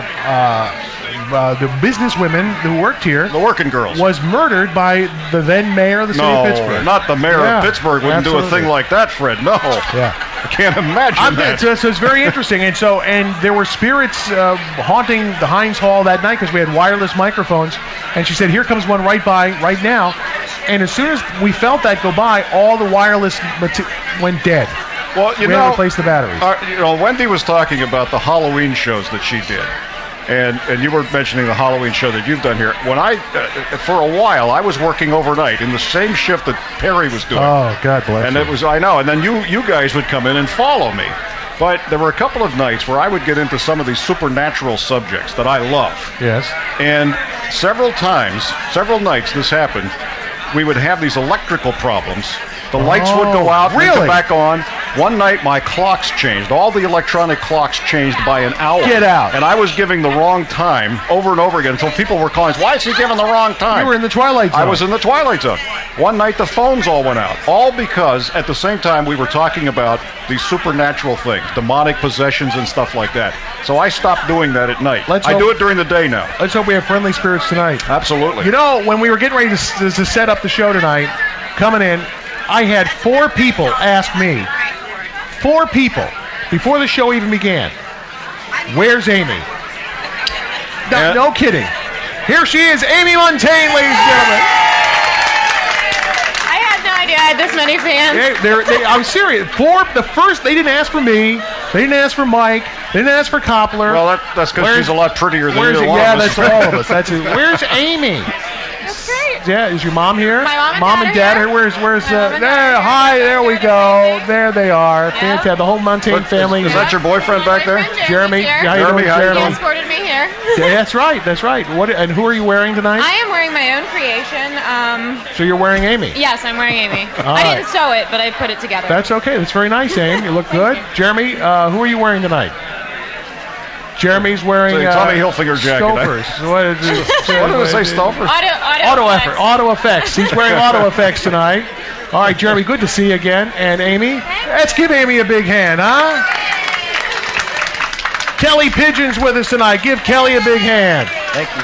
businesswomen who worked here, the working girls, was murdered by the then mayor of the city of Pittsburgh. Not the mayor of Pittsburgh wouldn't do a thing like that, Fred. No. Yeah. I can't imagine that. So it's very interesting. And there were spirits haunting the Heinz Hall that night because we had wireless microphones. And she said, here comes one right now. And as soon as we felt that go by, all the wireless went dead. Well, we had to replace the batteries. Wendy was talking about the Halloween shows that she did. And you were mentioning the Halloween show that you've done here. When for a while, I was working overnight in the same shift that Perry was doing. Oh, God bless and you. it was, I know. And then you guys would come in and follow me. But there were a couple of nights where I would get into some of these supernatural subjects that I love. Yes. And several nights this happened, we would have these electrical problems. The lights would go out and come back on. One night, my clocks changed. All the electronic clocks changed by an hour. Get out. And I was giving the wrong time over and over again until people were calling, why is he giving the wrong time? You were in the Twilight Zone. I was in the Twilight Zone. One night, the phones all went out. All because, at the same time, we were talking about these supernatural things, demonic possessions and stuff like that. So I stopped doing that at night. I do it during the day now. Let's hope we have friendly spirits tonight. Absolutely. You know, when we were getting ready to set up the show tonight, coming in, I had 4 people ask me, 4 people, before the show even began, where's Amy? No kidding. Here she is, Amy Montaigne, ladies and gentlemen. I had no idea I had this many fans. I'm serious. They didn't ask for me. They didn't ask for Mike. They didn't ask for Koppler. Well, that's because she's a lot prettier than either one of us. Yeah, that's all of us. That's it. Where's Amy? That's great. Yeah, is your mom here? My mom and dad are here. Where's there? Hi, there we go. There they are. Yeah. Fantastic. The whole Montaigne family. Is that your boyfriend back there? Jeremy. How you doing, Jeremy? He escorted me here. Yeah, that's right. And who are you wearing tonight? I am wearing my own creation. So you're wearing Amy? Yes, I'm wearing Amy. I didn't sew it, but I put it together. That's okay. That's very nice, Amy. You look good. Jeremy, who are you wearing tonight? Jeremy's wearing Tommy Hilfiger jacket. Stouffer's. What did it say, Stouffer's? Auto effects. He's wearing auto effects tonight. All right, Jeremy, good to see you again. And Amy, let's give Amy a big hand, huh? Kelly Pigeon's with us tonight. Give Kelly a big hand. Thank you.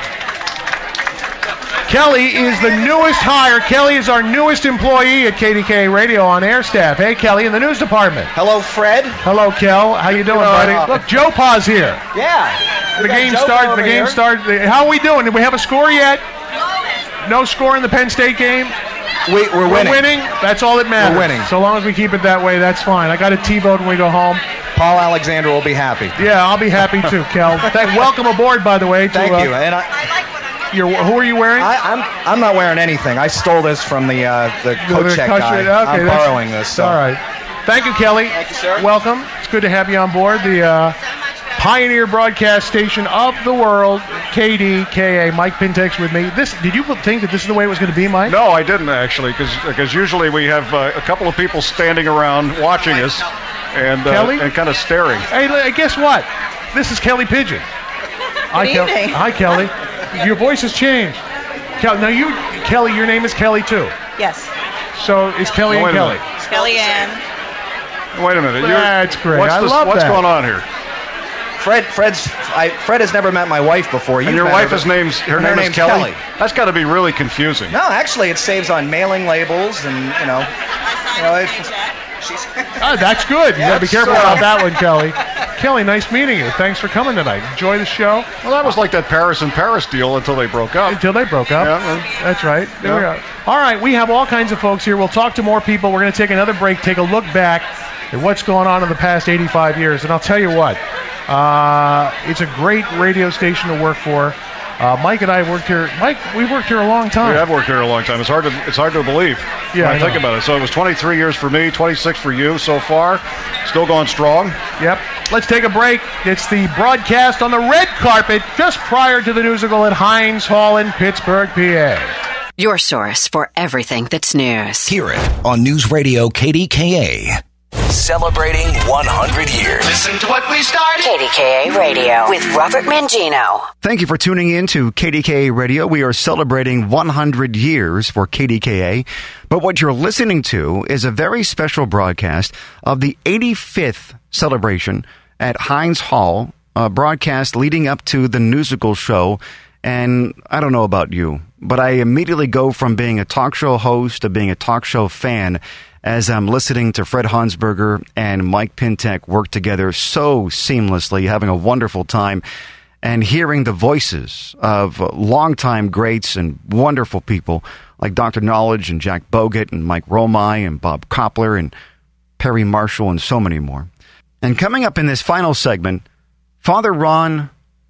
Kelly is the newest hire. Kelly is our newest employee at KDKA Radio on air staff. Hey, Kelly, in the news department. Hello, Fred. Hello, Kel. How you doing, buddy? Look, Joe Pa's here. Yeah. The game started. How are we doing? Did we have a score yet? No score in the Penn State game? We're winning. That's all that matters. We're winning. So long as we keep it that way, that's fine. I got a T-vote when we go home. Paul Alexander will be happy. Yeah, I'll be happy too, Kel. Welcome aboard, by the way. Thank you. And who are you wearing? I'm not wearing anything. I stole this from the coat check guy. Okay, I'm borrowing this. So. All right. Thank you, Kelly. Thank you, sir. Welcome. It's good to have you on board. The pioneer broadcast station of the world, KDKA. Mike Pintek's with me. Did you think that this is the way it was going to be, Mike? No, I didn't actually, because usually we have a couple of people standing around watching us and kind of staring. Hey, guess what? This is Kelly Pigeon. Hi, Kelly. Your voice has changed. Kelly, your name is Kelly too. Yes. So it's Kelly and Kelly. It's Kelly Ann. Wait a minute. That's great. What's going on here? Fred has never met my wife before. And your wife's name is Kelly? That's got to be really confusing. No, actually, it saves on mailing labels and that's good. You got to be careful about that one, Kelly. Kelly, nice meeting you. Thanks for coming tonight. Enjoy the show. Well, that was like that Paris and Paris deal until they broke up. Yeah, that's right. There we are. All right, we have all kinds of folks here. We'll talk to more people. We're going to take another break, take a look back at what's going on in the past 85 years. And I'll tell you what, it's a great radio station to work for. Mike and I worked here. Mike, we worked here a long time. We have worked here a long time. It's hard to believe when I think about it. So it was 23 years for me, 26 for you so far. Still going strong. Yep. Let's take a break. It's the broadcast on the red carpet just prior to the musical at Heinz Hall in Pittsburgh, PA. Your source for everything that's news. Hear it on News Radio KDKA. Celebrating 100 years. Listen to what we started. KDKA Radio with Robert Mangino. Thank you for tuning in to KDKA Radio. We are celebrating 100 years for KDKA. But what you're listening to is a very special broadcast of the 85th celebration at Heinz Hall, a broadcast leading up to the musical show. And I don't know about you, but I immediately go from being a talk show host to being a talk show fan as I'm listening to Fred Hansberger and Mike Pintek work together so seamlessly, having a wonderful time, and hearing the voices of longtime greats and wonderful people like Dr. Knowledge and Jack Bogut and Mike Romai and Bob Koppler and Perry Marshall and so many more. And coming up in this final segment, Father Ron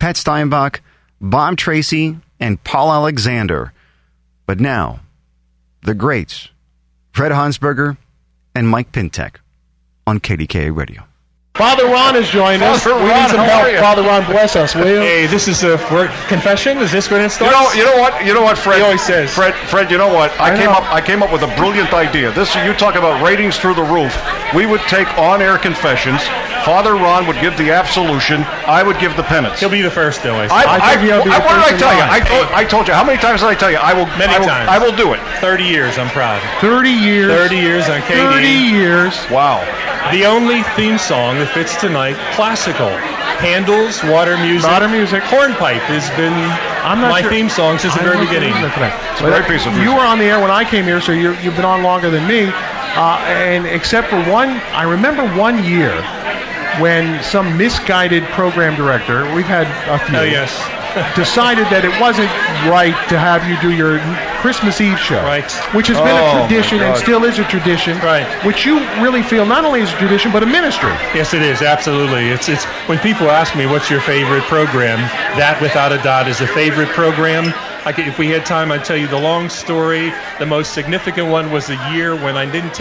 Pat Steinbach, Bob Tracy, and Paul Alexander. But now, the greats, Fred Hansberger and Mike Pintek on KDKA Radio. Father Ron has joined us. Father We Ron, need some how are help. you? Father Ron, bless us, will you? Hey, this is a confession. Is this when it starts? You know what, Fred? He always says. Fred, you know what? I came up with a brilliant idea. You talk about ratings through the roof. We would take on-air confessions. Father Ron would give the absolution. I would give the penance. He'll be the first, though. What did I tell you? I told you. How many times did I tell you? Many times. I will do it. 30 years. I'm proud. 30 years. 30 years on KD. 30 years. Wow. The only theme song that fits tonight, classical. Handel's Water Music. Hornpipe has been my theme song since the very beginning. It's a great piece of music. You were on the air when I came here, so you've been on longer than me. And except for I remember one year when some misguided program director, we've had a few, decided that it wasn't right to have you do your Christmas Eve show, which has been a tradition and still is a tradition, which you really feel not only is a tradition but a ministry. Yes, it is, absolutely. It's when people ask me what's your favorite program, that without a doubt is a favorite program. If we had time, I'd tell you the long story. The most significant one was the year when I didn't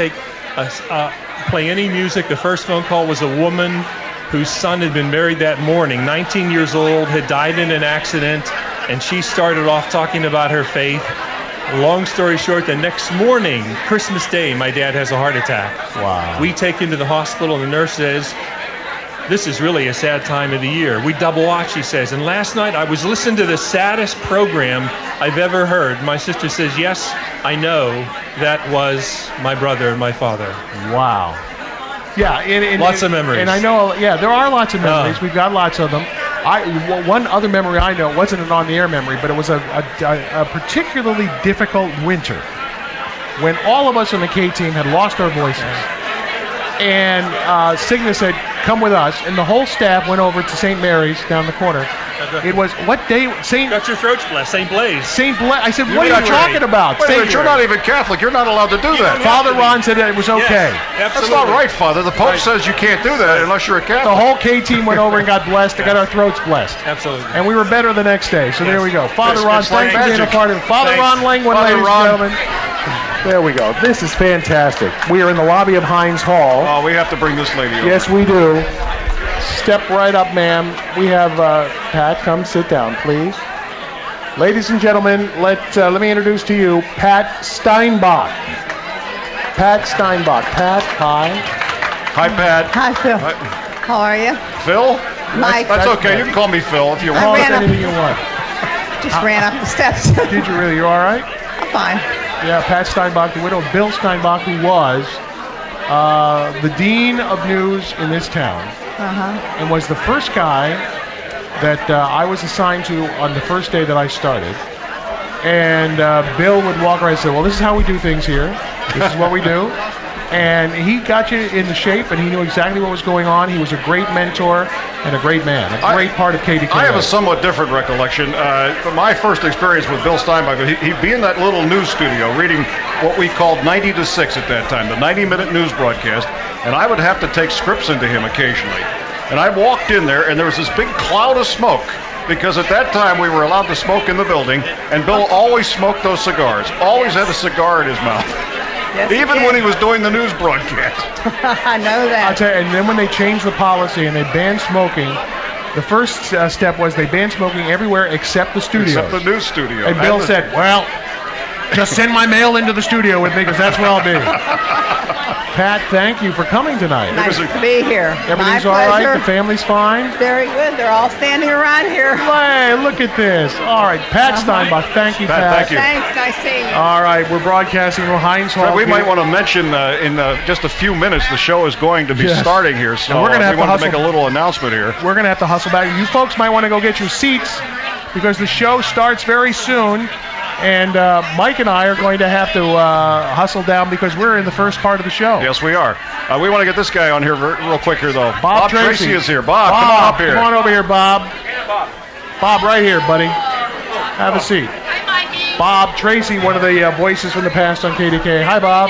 play any music. The first phone call was a woman whose son had been married that morning, 19 years old, had died in an accident, and she started off talking about her faith. Long story short, the next morning, Christmas Day, my dad has a heart attack. Wow. We take him to the hospital, and the nurse says, this is really a sad time of the year. We double watch, she says. And last night I was listening to the saddest program I've ever heard. My sister says, yes, I know. That was my brother and my father. Wow. Yeah. Lots of memories. And I know, there are lots of memories. We've got lots of them. One other memory I know, it wasn't an on-the-air memory, but it was a particularly difficult winter when all of us on the K team had lost our voices. And Cigna said, come with us. And the whole staff went over to St. Mary's down the corner. It was, what day? Got your throats blessed. St. Blaise. St. Blaise. I said, what are you talking about? Wait a minute, you're not even Catholic. You're not allowed to do that. Father Ron said that it was okay. Yes, that's not right, Father. The Pope says you can't do that unless you're a Catholic. The whole K team went over and got blessed. They got our throats blessed. Absolutely. And we were better the next day. So there we go. Father Ron, thanks for being a part of it. Father Ron Langwood, ladies and gentlemen. There we go. This is fantastic. We are in the lobby of Heinz Hall. Oh, we have to bring this lady over. Yes, we do. Step right up, ma'am. We have Pat. Come sit down, please. Ladies and gentlemen, let me introduce to you Pat Steinbach. Pat Steinbach. Pat, hi. Hi, Pat. Hi, Phil. Hi. How are you? Phil? Mike. That's okay. You can call me Phil if you want. Call us anything you want. Just ran up the steps. Did you really? You all right? I'm fine. Yeah, Pat Steinbach, the widow of Bill Steinbach, who was the dean of news in this town, and was the first guy that I was assigned to on the first day that I started. And Bill would walk around and say, well, this is how we do things here. This is what we do. And he got you in the shape, and he knew exactly what was going on. He was a great mentor and a great man, a great part of KDKA. I have a somewhat different recollection. My first experience with Bill Steinbach, he'd be in that little news studio reading what we called 90 to 6 at that time, the 90-minute news broadcast, and I would have to take scripts into him occasionally. And I walked in there, and there was this big cloud of smoke, because at that time we were allowed to smoke in the building, and Bill always smoked those cigars, always had a cigar in his mouth. Yes, even when he was doing the news broadcast. I know that. I'll tell you, and then when they changed the policy and they banned smoking, the first step was they banned smoking everywhere except the studios. Except the news studio. And Bill said, well, just send my mail into the studio with me because that's where I'll be. Pat, thank you for coming tonight. Nice to be here. Everything's all right? The family's fine? Very good. They're all standing around here. Hey, look at this. All right, Pat Steinbach. Thank you, Pat. Thank you. Thanks. Nice seeing you. All right, we're broadcasting from Heinz Hall. We might want to mention in just a few minutes the show is going to be starting here, so we're gonna have we want to make a little announcement here. We're going to have to hustle back. You folks might want to go get your seats because the show starts very soon. And Mike and I are going to have to hustle down because we're in the first part of the show. Yes, we are. We want to get this guy on here real quick here, though. Bob Tracy is here. Bob, come on up here. Come on over here, Bob. Bob, right here, buddy. Have a seat. Bob Tracy, one of the voices from the past on KDK. Hi, Bob.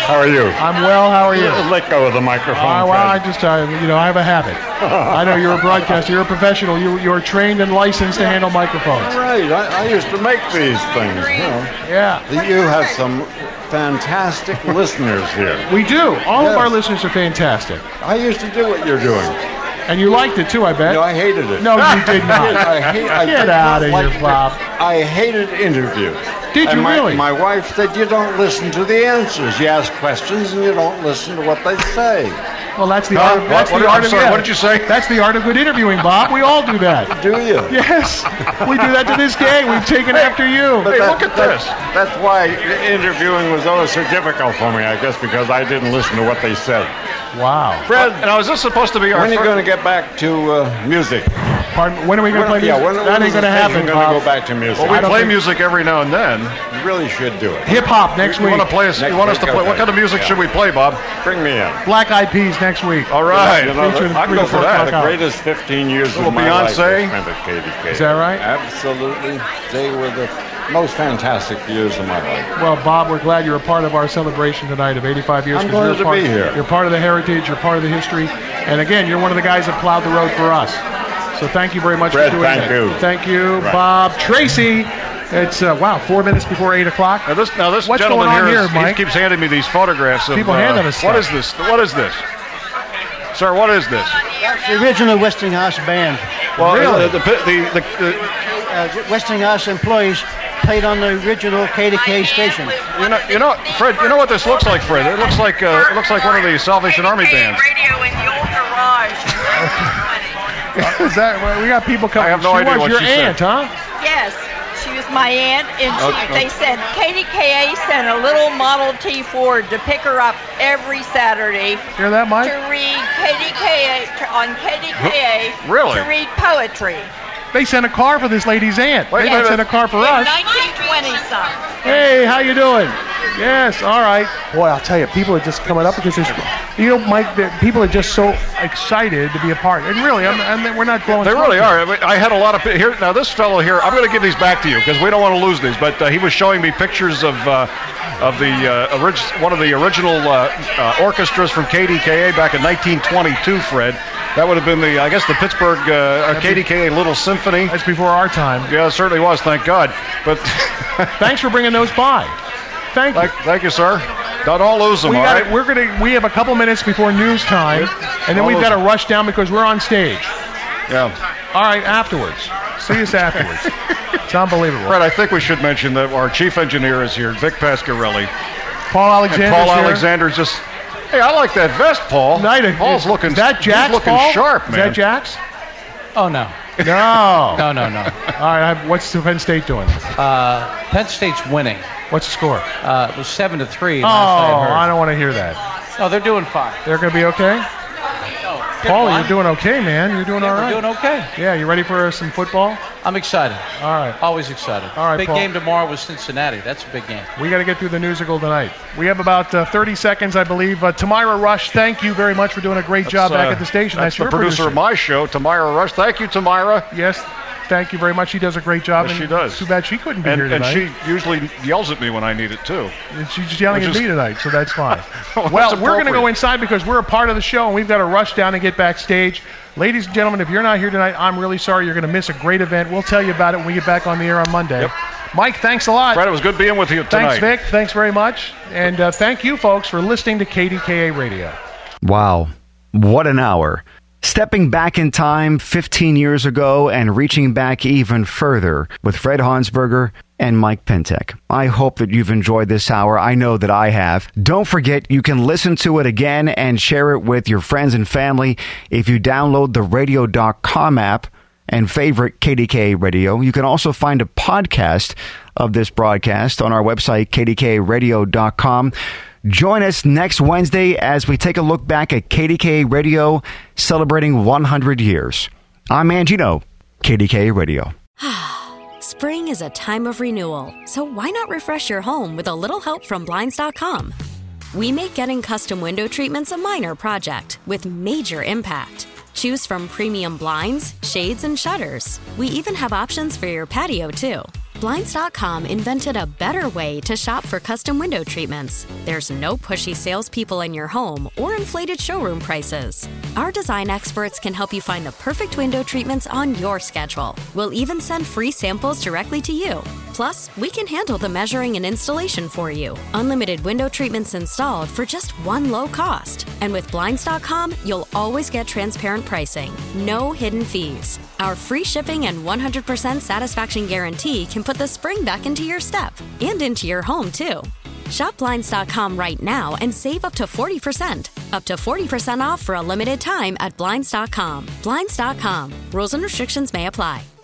How are you? I'm well. How are you? Let go of the microphone. Well, I just, I have a habit. I know you're a broadcaster. You're a professional. You're trained and licensed to handle microphones. Right. I used to make these things. Yeah. You have some fantastic listeners here. We do. All of our listeners are fantastic. I used to do what you're doing. And you liked it too, I bet. No, I hated it. No, you did not. Get out of here, Bob. I hated interviews. Did you really? My wife said you don't listen to the answers. You ask questions and you don't listen to what they say. Well, that's the art. That's the art of it. What did you say? That's the art of good interviewing, Bob. We all do that. Do you? Yes. We do that to this day. We've taken after you. But look at this. That's why interviewing was always so difficult for me, I guess, because I didn't listen to what they said. Wow. Fred, now is this supposed to be our? When are you going to get back to music? Pardon? When are we going to play music? That ain't going to happen, We're going to go back to music. Well, we play music every now and then. You really should do it. Hip hop next week. You want to play us? You want us to play? What kind of music should we play, Bob? Bring me in. Black Eyed Peas next week. All right. I'd go for that. The greatest 15 years of my life I spent at KDK. Is that right? Absolutely. They were the most fantastic years of my life. Well, Bob, we're glad you're a part of our celebration tonight of 85 years. I'm glad to be here. You're part of the heritage. You're part of the history. And again, you're one of the guys that plowed the road for us. So thank you very much Fred, for doing that. Thank you, right. Bob. Tracy, it's, 4 minutes before 8 o'clock. Now this What's gentleman going on here, Mike? he keeps handing me these photographs of... People hand us What stuff. is this? What is this? Sir, what is this? That's the original Westinghouse band. Well, really? The Westinghouse employees played on the original KDK station. You know, Fred. You know what this looks like, Fred? It looks like one of the Salvation Army bands. Radio in your garage. Is that we got people coming? I have no idea what your she aunt, said. huh? Yes, she was my aunt, and they said KDKA sent a little Model T Ford to pick her up every Saturday. Hear that, Mike? To read KDKA Really? to read poetry. They sent a car for this lady's aunt. They didn't send a car for us. 1920-something. Hey, how you doing? Yes, all right. Boy, I'll tell you, people are just coming up because there's, Mike, people are just so excited to be a part. And really, we're not blowing. They really are. I had a lot of here. Now this fellow here, I'm going to give these back to you because we don't want to lose these. But he was showing me pictures of one of the original orchestras from KDKA back in 1922. Fred, that would have been the Pittsburgh KDKA Little Symphony. That's before our time. Yeah, it certainly was. Thank God. But thanks for bringing those by. Thank you. Thank you, sir. Don't all lose them, we all right? We have a couple minutes before news time, and then we've got to rush down because we're on stage. Yeah. All right, afterwards. See us afterwards. It's unbelievable. Fred, I think we should mention that our chief engineer is here, Vic Pasquarelli. Paul Alexander's just... Hey, I like that vest, Paul. Paul's looking... Is that Jax, he's looking Paul? sharp, man. Is that Jax? Oh, no. No. No. All right, what's Penn State doing? Penn State's winning. What's the score? It was 7-3. I don't want to hear that. No, they're doing fine. They're going to be okay? No. Paul, you're doing okay, man. You're doing all right. We're doing okay. Yeah, you ready for some football? I'm excited. All right. Always excited. All right, big Paul. game tomorrow with Cincinnati. That's a big game. We got to get through the newsical tonight. We have about 30 seconds, I believe. Tamira Rush, thank you very much for doing a great job back at the station. That's your the producer of my show, Tamira Rush. Thank you, Tamira. Yes. Thank you very much. She does a great job. Yes, she does. Too bad she couldn't be here tonight. And she usually yells at me when I need it, too. And she's yelling at me tonight, so that's fine. Well, we're going to go inside because we're a part of the show, and we've got to rush down and get backstage. Ladies and gentlemen, if you're not here tonight, I'm really sorry. You're going to miss a great event. We'll tell you about it when we get back on the air on Monday. Yep. Mike, thanks a lot. Fred, it was good being with you tonight. Thanks, Vic. Thanks very much. And thank you, folks, for listening to KDKA Radio. Wow. What an hour. Stepping back in time 15 years ago and reaching back even further with Fred Hansberger and Mike Pintek. I hope that you've enjoyed this hour. I know that I have. Don't forget, you can listen to it again and share it with your friends and family if you download the radio.com app and favorite KDKA Radio. You can also find a podcast of this broadcast on our website, kdkradio.com. Join us next Wednesday as we take a look back at KDKA Radio celebrating 100 years. I'm Mangino, KDKA Radio. Spring is a time of renewal, so why not refresh your home with a little help from Blinds.com? We make getting custom window treatments a minor project with major impact. Choose from premium blinds, shades, and shutters. We even have options for your patio, too. Blinds.com invented a better way to shop for custom window treatments. There's no pushy salespeople in your home or inflated showroom prices. Our design experts can help you find the perfect window treatments on your schedule. We'll even send free samples directly to you. Plus, we can handle the measuring and installation for you. Unlimited window treatments installed for just one low cost. And with Blinds.com, you'll always get transparent pricing. No hidden fees. Our free shipping and 100% satisfaction guarantee can put the spring back into your step and into your home, too. Shop Blinds.com right now and save up to 40%. Up to 40% off for a limited time at Blinds.com. Blinds.com. Rules and restrictions may apply.